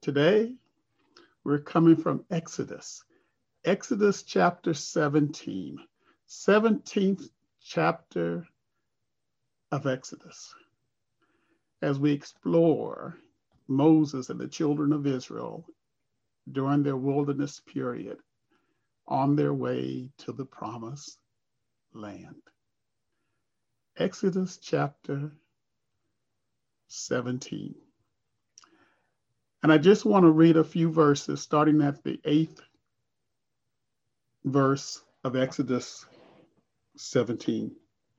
Today, we're coming from Exodus chapter 17, 17th chapter of Exodus, as we explore Moses and the children of Israel during their wilderness period on their way to the promised land. Exodus chapter 17. And I just want to read a few verses starting at the 8th verse of Exodus 17.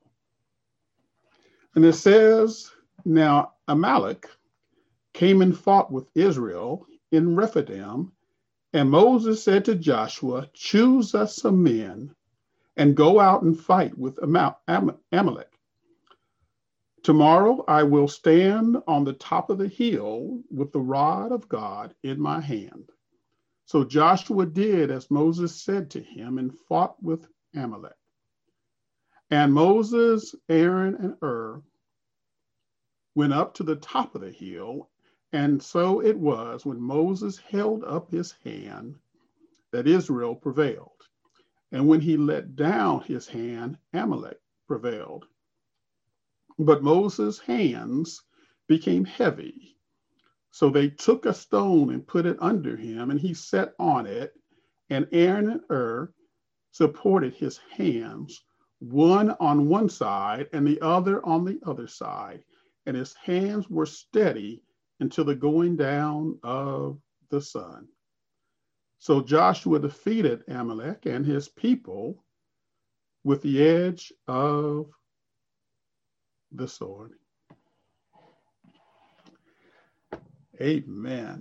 And it says, "Now Amalek came and fought with Israel in Rephidim, and Moses said to Joshua, 'Choose us some men and go out and fight with Amalek. Tomorrow I will stand on the top of the hill with the rod of God in my hand.' So Joshua did as Moses said to him and fought with Amalek. And Moses, Aaron, and Hur went up to the top of the hill. And so it was when Moses held up his hand that Israel prevailed. And when he let down his hand, Amalek prevailed. But Moses' hands became heavy. So they took a stone and put it under him, and he sat on it. And Aaron and Hur supported his hands, one on one side and the other on the other side. And his hands were steady until the going down of the sun. So Joshua defeated Amalek and his people with the edge of the sword." Amen.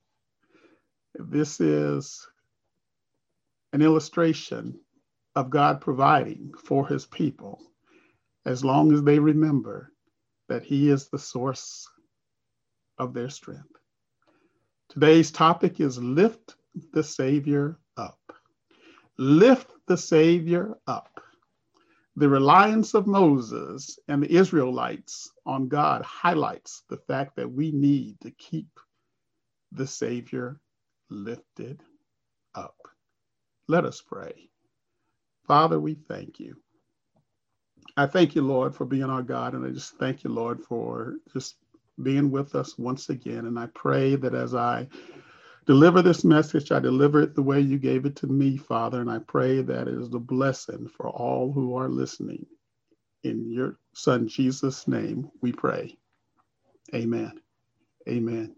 This is an illustration of God providing for his people as long as they remember that he is the source of their strength. Today's topic is lift the Savior up. Lift the Savior up. The reliance of Moses and the Israelites on God highlights the fact that we need to keep the Savior lifted up. Let us pray. Father, we thank you. I thank you, Lord, for being our God, and I just thank you, Lord, for just being with us once again. And I pray that as I deliver this message, I deliver it the way you gave it to me, Father, and I pray that it is a blessing for all who are listening. In your Son, Jesus' name, we pray. Amen. Amen.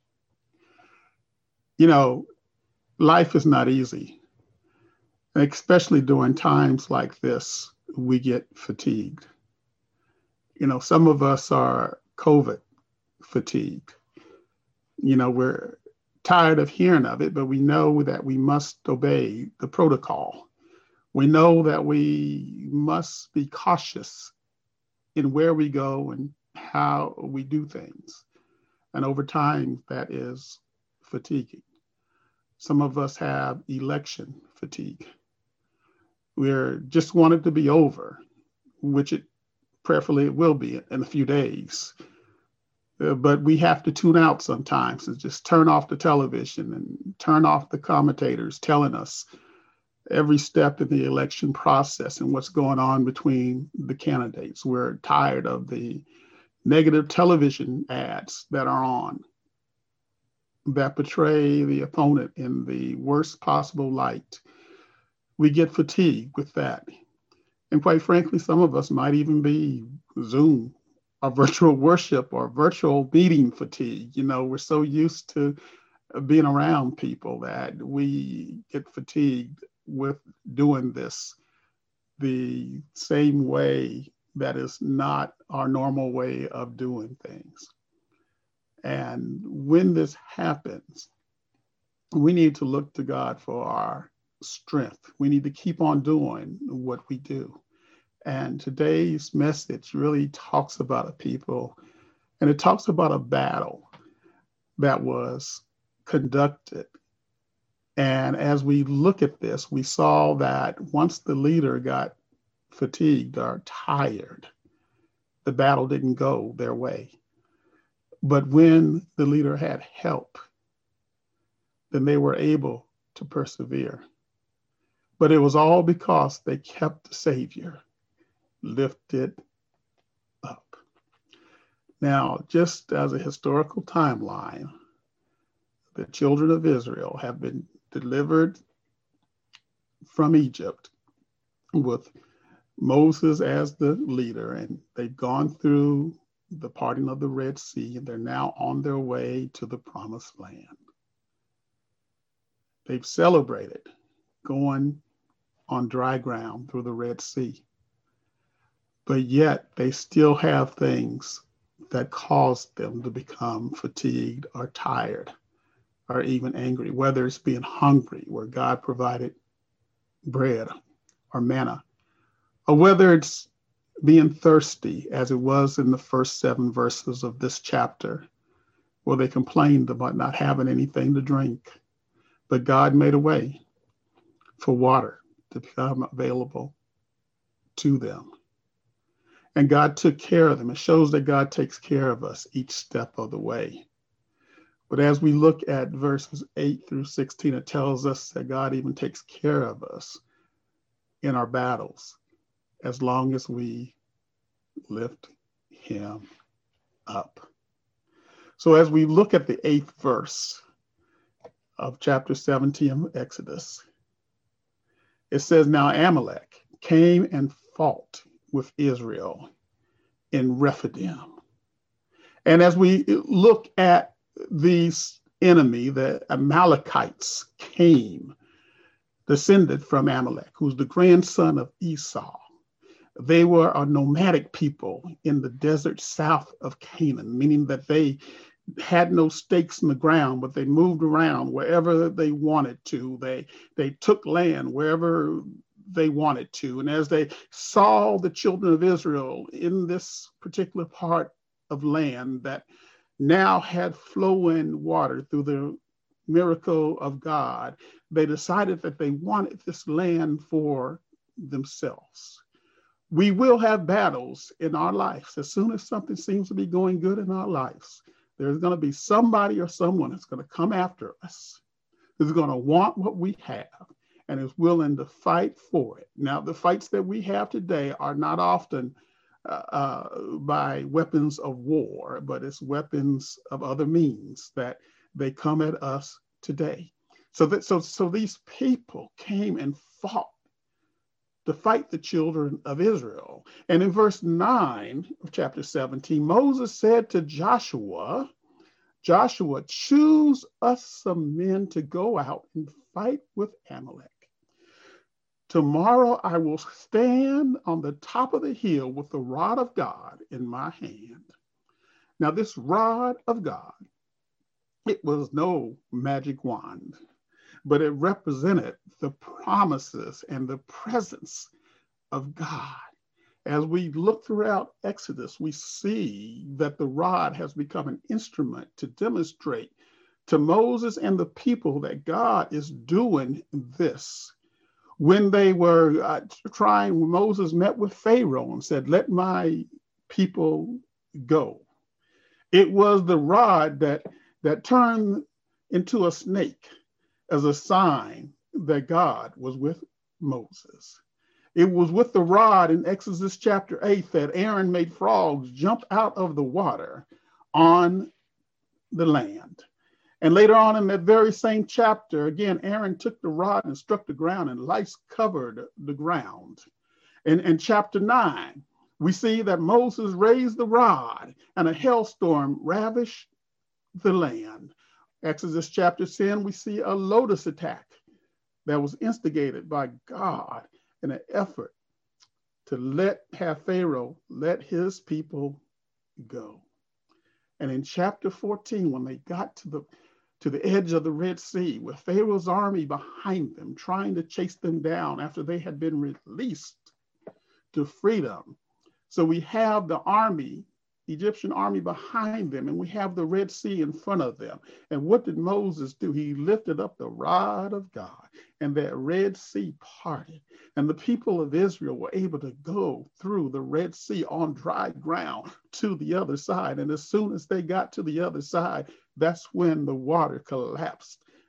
You know, life is not easy, especially during times like this, we get fatigued. You know, some of us are COVID fatigued. You know, we're tired of hearing of it, but we know that we must obey the protocol. We know that we must be cautious in where we go and how we do things. And over time, that is fatiguing. Some of us have election fatigue. We're just want it to be over, which it prayerfully it will be in a few days. But we have to tune out sometimes and just turn off the television and turn off the commentators telling us every step in the election process and what's going on between the candidates. We're tired of the negative television ads that are on that portray the opponent in the worst possible light. We get fatigued with that. And quite frankly, some of us might even be Zoom or virtual worship or virtual meeting fatigue. You know, we're so used to being around people that we get fatigued with doing this the same way that is not our normal way of doing things. And when this happens, we need to look to God for our strength. We need to keep on doing what we do. And today's message really talks about a people, and it talks about a battle that was conducted. And as we look at this, we saw that once the leader got fatigued or tired, the battle didn't go their way. But when the leader had help, then they were able to persevere. But it was all because they kept the Savior lifted up. Now, just as a historical timeline, the children of Israel have been delivered from Egypt with Moses as the leader, and they've gone through the parting of the Red Sea, and they're now on their way to the promised land. They've celebrated going on dry ground through the Red Sea, but yet they still have things that cause them to become fatigued or tired or even angry, whether it's being hungry, where God provided bread or manna, or whether it's being thirsty, as it was in the first 7 verses of this chapter, where they complained about not having anything to drink. But God made a way for water to become available to them. And God took care of them. It shows that God takes care of us each step of the way. But as we look at verses 8 through 16, it tells us that God even takes care of us in our battles, as long as we lift him up. So as we look at the 8th verse of chapter 17 of Exodus, it says, "Now Amalek came and fought with Israel in Rephidim." And as we look at these enemy, the Amalekites descended from Amalek, who's the grandson of Esau. They were a nomadic people in the desert south of Canaan, meaning that they had no stakes in the ground, but they moved around wherever they wanted to. They took land wherever they wanted to. And as they saw the children of Israel in this particular part of land that now had flowing water through the miracle of God, they decided that they wanted this land for themselves. We will have battles in our lives. As soon as something seems to be going good in our lives, there's going to be somebody or someone that's going to come after us, who's going to want what we have and is willing to fight for it. Now, the fights that we have today are not often by weapons of war, but it's weapons of other means that they come at us today. So these people came and fought to fight the children of Israel. And in verse 9 of chapter 17, Moses said to Joshua, "Choose us some men to go out and fight with Amalek. Tomorrow I will stand on the top of the hill with the rod of God in my hand." Now this rod of God, it was no magic wand, but it represented the promises and the presence of God. As we look throughout Exodus, we see that the rod has become an instrument to demonstrate to Moses and the people that God is doing this. When they were when Moses met with Pharaoh and said, "Let my people go," it was the rod that turned into a snake as a sign that God was with Moses. It was with the rod in Exodus chapter 8 that Aaron made frogs jump out of the water on the land. And later on in that very same chapter, again, Aaron took the rod and struck the ground, and lice covered the ground. In chapter 9, we see that Moses raised the rod and a hailstorm ravished the land. Exodus chapter 10, we see a lotus attack that was instigated by God in an effort to have Pharaoh let his people go. And in chapter 14, when they got to the edge of the Red Sea, with Pharaoh's army behind them, trying to chase them down after they had been released to freedom. So we have the Egyptian army behind them, and we have the Red Sea in front of them. And what did Moses do? He lifted up the rod of God, and that Red Sea parted. And the people of Israel were able to go through the Red Sea on dry ground to the other side. And as soon as they got to the other side, that's when the water collapsed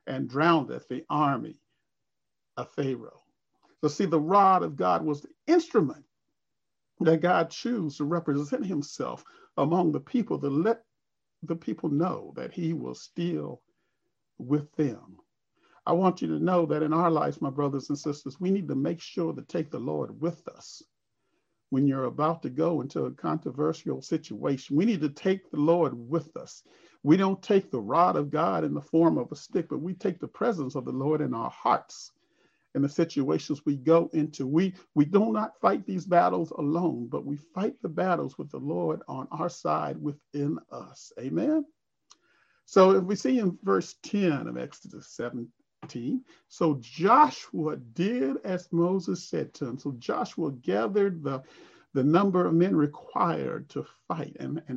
and drowneth the army of Pharaoh. So see, the rod of God was the instrument that God chose to represent himself among the people, to let the people know that he was still with them. I want you to know that in our lives, my brothers and sisters, we need to make sure to take the Lord with us. When you're about to go into a controversial situation, we need to take the Lord with us. We don't take the rod of God in the form of a stick, but we take the presence of the Lord in our hearts. In the situations we go into, we do not fight these battles alone, but we fight the battles with the Lord on our side within us. Amen. So if we see in verse 10 of Exodus 17, so Joshua did as Moses said to him. So Joshua gathered the number of men required to fight,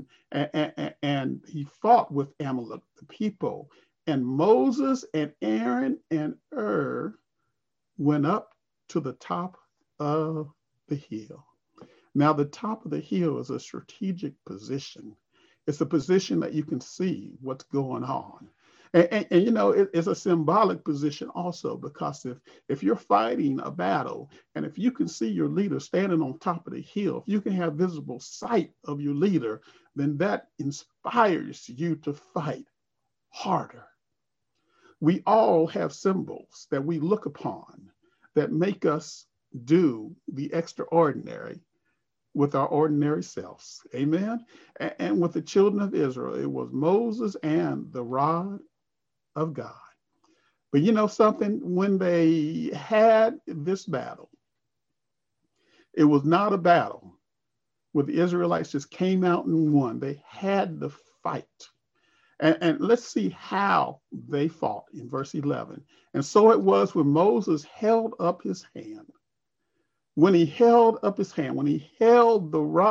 and he fought with Amalek, the people. And Moses and Aaron and went up to the top of the hill. Now, the top of the hill is a strategic position. It's a position that you can see what's going on. And you know, it's a symbolic position also, because if you're fighting a battle, and if you can see your leader standing on top of the hill, if you can have visible sight of your leader, then that inspires you to fight harder. We all have symbols that we look upon that make us do the extraordinary with our ordinary selves. Amen. And with the children of Israel, it was Moses and the rod of God. But you know something? When they had this battle, it was not a battle where the Israelites just came out and won. They had to fight. And let's see how they fought in verse 11. And so it was when Moses held up his hand. When he held up his hand, when he held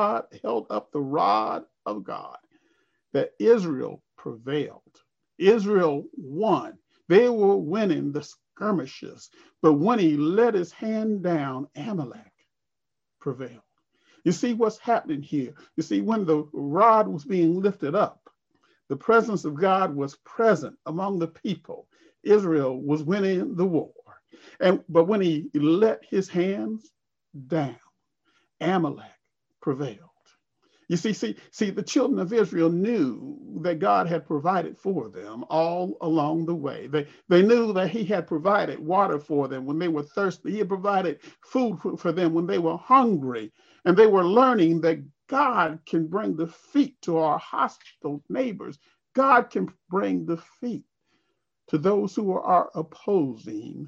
up the rod of God, that Israel prevailed. Israel won. They were winning the skirmishes. But when he let his hand down, Amalek prevailed. You see what's happening here? You see, when the rod was being lifted up, the presence of God was present among the people. Israel was winning the war. But when he let his hands down, Amalek prevailed. You see, the children of Israel knew that God had provided for them all along the way. They knew that he had provided water for them when they were thirsty. He had provided food for them when they were hungry. And they were learning that God can bring defeat to our hostile neighbors. God can bring defeat to those who are opposing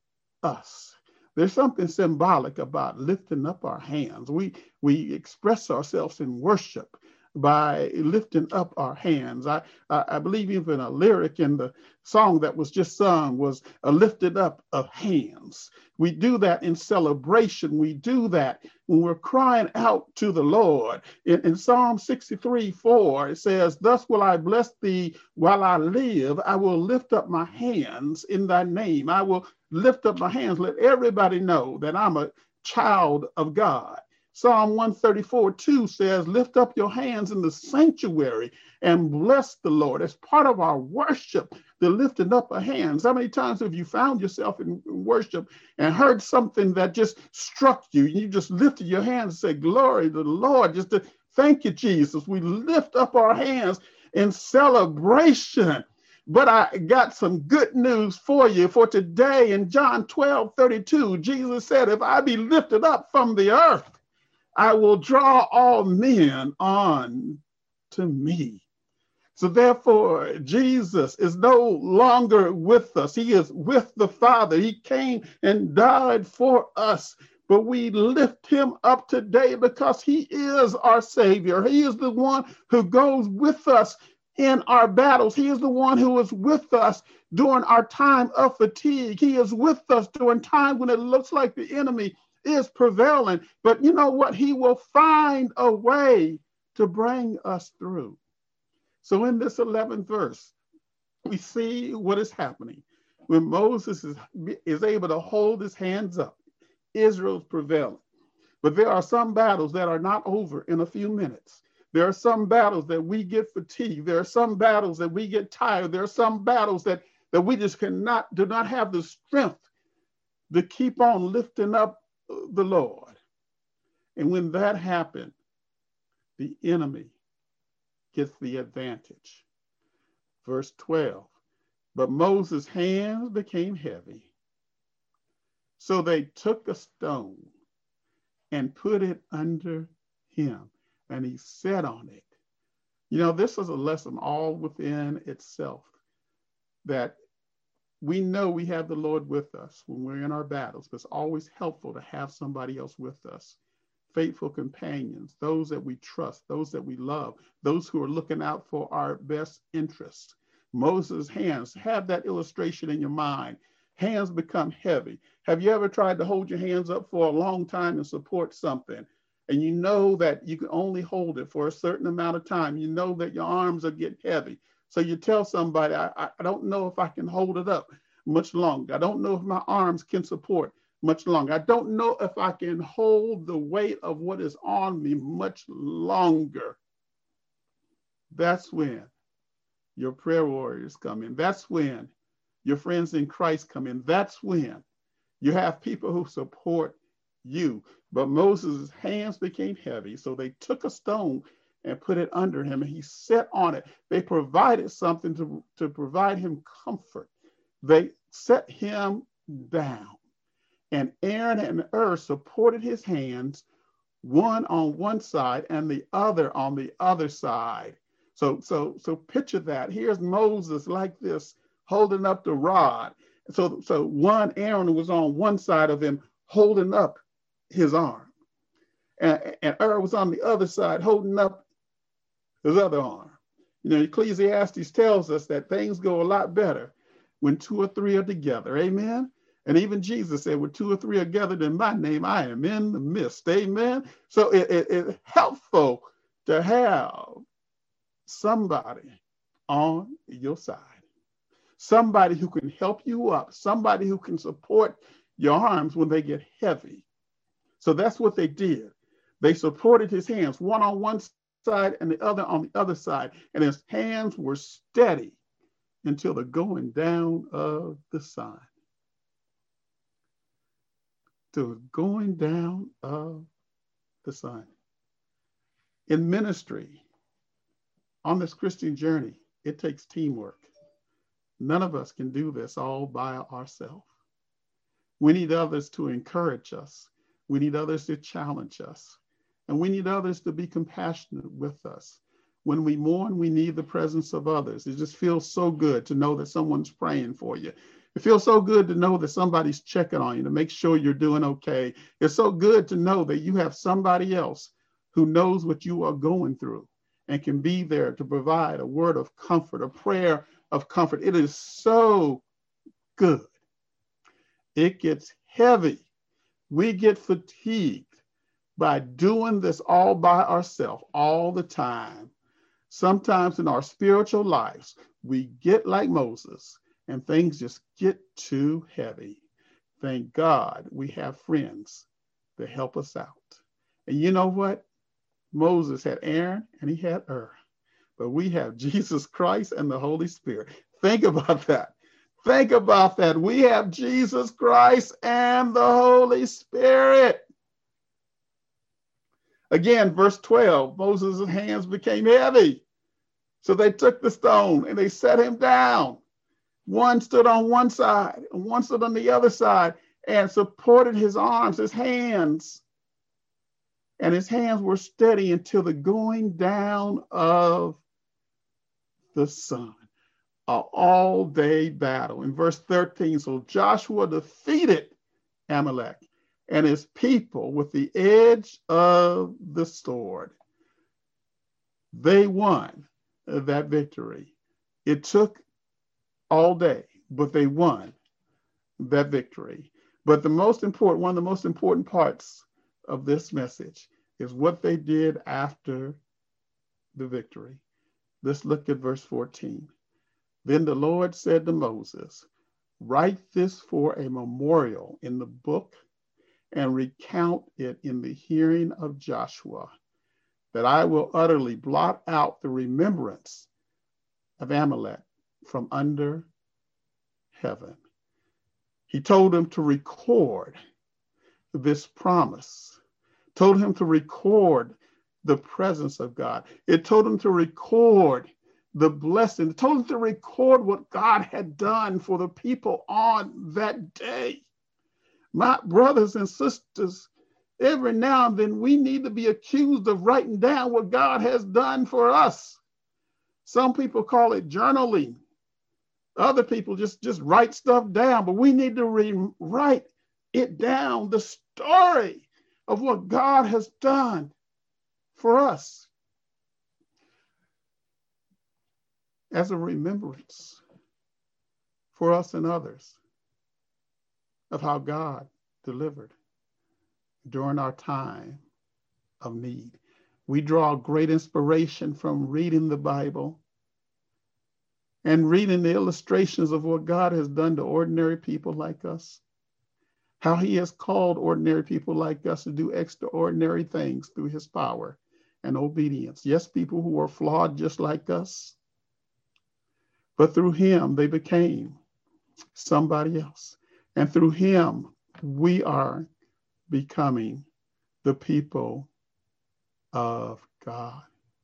us. There's something symbolic about lifting up our hands. We express ourselves in worship by lifting up our hands. I believe even a lyric in the song that was just sung was a lifted up of hands. We do that in celebration. We do that when we're crying out to the Lord. In Psalm 63:4, it says, "Thus will I bless thee while I live. I will lift up my hands in thy name." I will lift up my hands. Let everybody know that I'm a child of God. Psalm 134:2 says, "Lift up your hands in the sanctuary and bless the Lord." As part of our worship, the lifting up of hands. How many times have you found yourself in worship and heard something that just struck you? You just lifted your hands and said, "Glory to the Lord." Just to thank you, Jesus. We lift up our hands in celebration. But I got some good news for you for today. In John 12:32, Jesus said, "If I be lifted up from the earth, I will draw all men on to me." So therefore, Jesus is no longer with us. He is with the Father. He came and died for us. But we lift him up today because he is our Savior. He is the one who goes with us in our battles. He is the one who is with us during our time of fatigue. He is with us during times when it looks like the enemy is prevailing. But you know what? He will find a way to bring us through. So in this 11th verse, we see what is happening. When Moses is able to hold his hands up, Israel's prevailing. But there are some battles that are not over in a few minutes. There are some battles that we get fatigued. There are some battles that we get tired. There are some battles that that we just do not have the strength to keep on lifting up the Lord. And when that happened, the enemy gets the advantage. Verse 12, but Moses' hands became heavy. So they took a stone and put it under him, and he sat on it. You know, this is a lesson all within itself, that we know we have the Lord with us when we're in our battles, but it's always helpful to have somebody else with us. Faithful companions, those that we trust, those that we love, those who are looking out for our best interests. Moses' hands, have that illustration in your mind. Hands become heavy. Have you ever tried to hold your hands up for a long time and support something? And you know that you can only hold it for a certain amount of time. You know that your arms are getting heavy. So you tell somebody, I don't know if I can hold it up much longer. I don't know if my arms can support much longer. I don't know if I can hold the weight of what is on me much longer. That's when your prayer warriors come in. That's when your friends in Christ come in. That's when you have people who support you. But Moses' hands became heavy, so they took a stone and put it under him, and he sat on it. They provided something to provide him comfort. They set him down. And Aaron and Hur supported his hands, one on one side and the other on the other side. So picture that. Here's Moses like this, holding up the rod. So Aaron was on one side of him, holding up his arm. And Hur was on the other side, holding up his other arm. You know, Ecclesiastes tells us that things go a lot better when two or three are together. Amen. And even Jesus said, where two or three are gathered in my name, I am in the midst. Amen. So it's helpful to have somebody on your side, somebody who can help you up, somebody who can support your arms when they get heavy. So that's what they did. They supported his hands, one on one side and the other on the other side. And his hands were steady until the going down of the sun. To the going down of the sun. In ministry, on this Christian journey, it takes teamwork. None of us can do this all by ourselves. We need others to encourage us. We need others to challenge us. And we need others to be compassionate with us. When we mourn, we need the presence of others. It just feels so good to know that someone's praying for you. It feels so good to know that somebody's checking on you to make sure you're doing okay. It's so good to know that you have somebody else who knows what you are going through and can be there to provide a word of comfort, a prayer of comfort. It is so good. It gets heavy. We get fatigued by doing this all by ourselves all the time. Sometimes in our spiritual lives, we get like Moses and things just get too heavy. Thank God we have friends to help us out. And you know what? Moses had Aaron and he had Hur, but we have Jesus Christ and the Holy Spirit. Think about that. Think about that. We have Jesus Christ and the Holy Spirit. Again, verse 12, Moses' hands became heavy. So they took the stone and they set him down. One stood on one side and one stood on the other side and supported his arms, his hands. And his hands were steady until the going down of the sun. An all-day battle. In verse 13, so Joshua defeated Amalek and his people with the edge of the sword. They won that victory. It took all day, but they won that victory. But one of the most important parts of this message is what they did after the victory. Let's look at verse 14. Then the Lord said to Moses, write this for a memorial in the book and recount it in the hearing of Joshua, that I will utterly blot out the remembrance of Amalek from under heaven. He told him to record this promise, told him to record the presence of God. It told him to record the blessing. It told him to record what God had done for the people on that day. My brothers and sisters, every now and then we need to be accused of writing down what God has done for us. Some people call it journaling. Other people just write stuff down, but we need to rewrite it down, the story of what God has done for us as a remembrance for us and others of how God delivered during our time of need. We draw great inspiration from reading the Bible and reading the illustrations of what God has done to ordinary people like us, how he has called ordinary people like us to do extraordinary things through his power and obedience. Yes, people who are flawed just like us, but through him they became somebody else. And through him, we are becoming the people of God.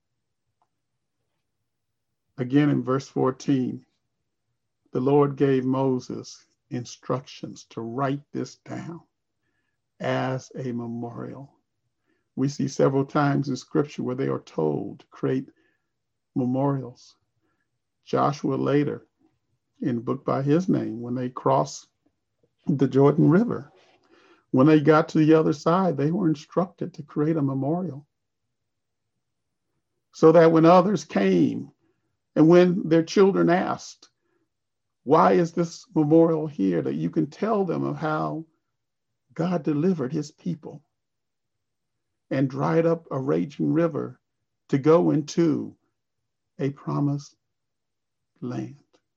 Again, in verse 14, the Lord gave Moses instructions to write this down as a memorial. We see several times in scripture where they are told to create memorials. Joshua later, in the book by his name, when they crossed the Jordan River, when they got to the other side, they were instructed to create a memorial so that when others came and when their children asked, why is this memorial here, that you can tell them of how God delivered his people and dried up a raging river to go into a promised land.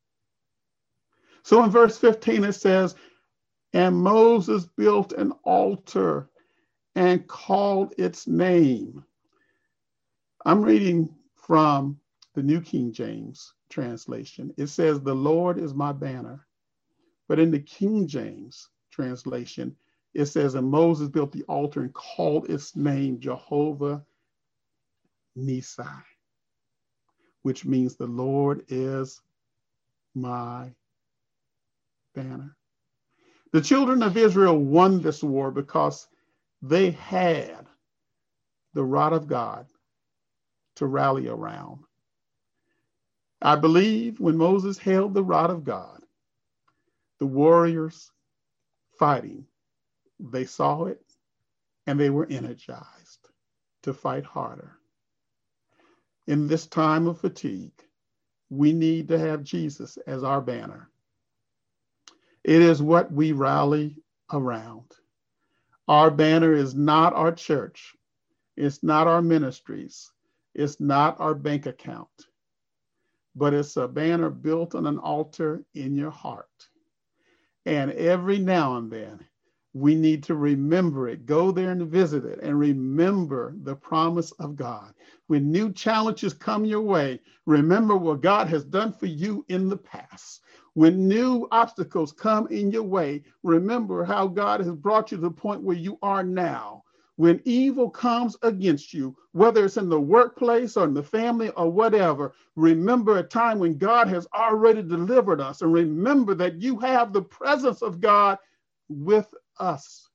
So in verse 15, it says, and Moses built an altar and called its name. I'm reading from the New King James translation. It says, the Lord is my banner. But in the King James translation, it says, and Moses built the altar and called its name Jehovah Nissi, which means the Lord is my banner. The children of Israel won this war because they had the rod of God to rally around. I believe when Moses held the rod of God, the warriors fighting, they saw it and they were energized to fight harder. In this time of fatigue, we need to have Jesus as our banner. It is what we rally around. Our banner is not our church. It's not our ministries. It's not our bank account. But it's a banner built on an altar in your heart. And every now and then, we need to remember it. Go there and visit it and remember the promise of God. When new challenges come your way, remember what God has done for you in the past. When new obstacles come in your way, remember how God has brought you to the point where you are now. When evil comes against you, whether it's in the workplace or in the family or whatever, remember a time when God has already delivered us. And remember that you have the presence of God with us,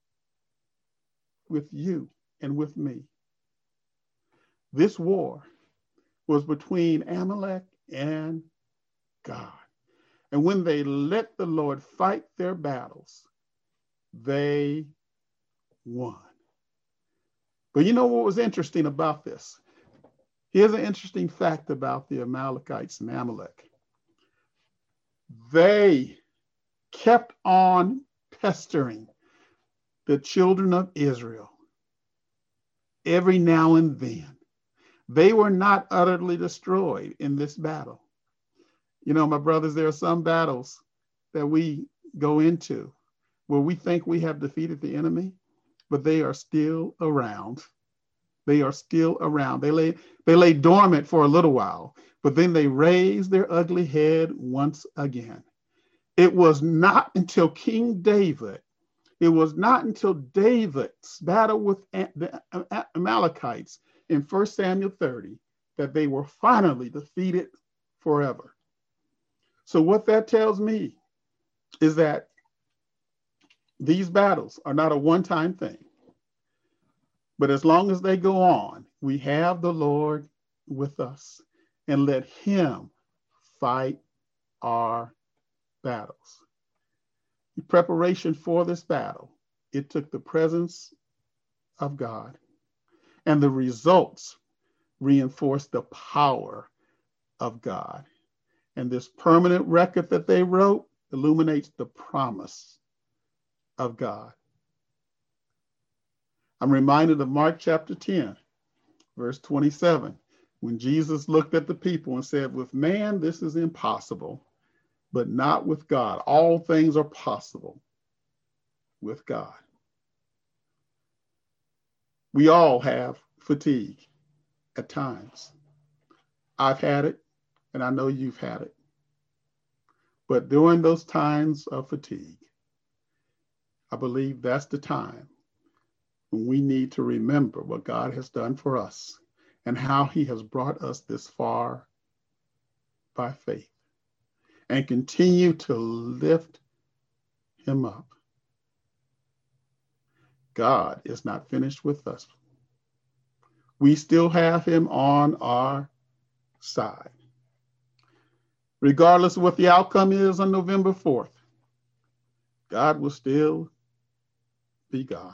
with you and with me. This war was between Amalek and God. And when they let the Lord fight their battles, they won. But you know what was interesting about this? Here's an interesting fact about the Amalekites and Amalek. They kept on pestering the children of Israel every now and then. They were not utterly destroyed in this battle. You know, my brothers, there are some battles that we go into where we think we have defeated the enemy, but they are still around. They are still around. They lay dormant for a little while, but then they raise their ugly head once again. It was not until King David, it was not until David's battle with the Amalekites in 1 Samuel 30 that they were finally defeated forever. So what that tells me is that these battles are not a one-time thing. But as long as they go on, we have the Lord with us, and let him fight our battles. In preparation for this battle, it took the presence of God, and the results reinforced the power of God. And this permanent record that they wrote illuminates the promise of God. I'm reminded of Mark chapter 10, verse 27, when Jesus looked at the people and said, with man, this is impossible, but not with God. All things are possible with God. We all have fatigue at times. I've had it, and I know you've had it. But during those times of fatigue, I believe that's the time when we need to remember what God has done for us and how he has brought us this far by faith, and continue to lift him up. God is not finished with us. We still have him on our side. Regardless of what the outcome is on November 4th, God will still be God.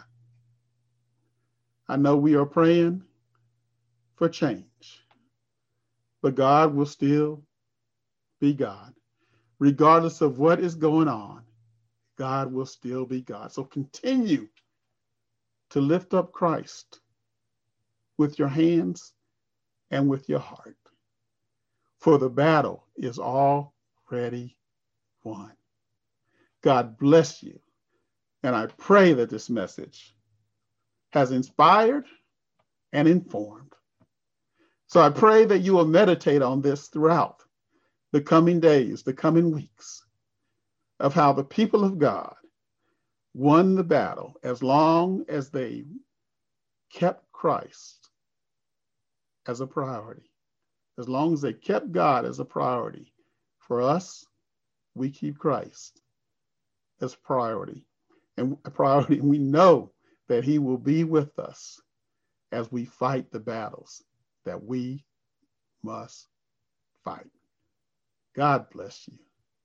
I know we are praying for change, but God will still be God. Regardless of what is going on, God will still be God. So continue to lift up Christ with your hands and with your heart, for the battle is already won. God bless you. And I pray that this message has inspired and informed. So I pray that you will meditate on this throughout the coming days, the coming weeks, of how the people of God won the battle as long as they kept Christ as a priority. As long as they kept God as a priority. For us, we keep Christ as priority. And a priority, we know that he will be with us as we fight the battles that we must fight. God bless you.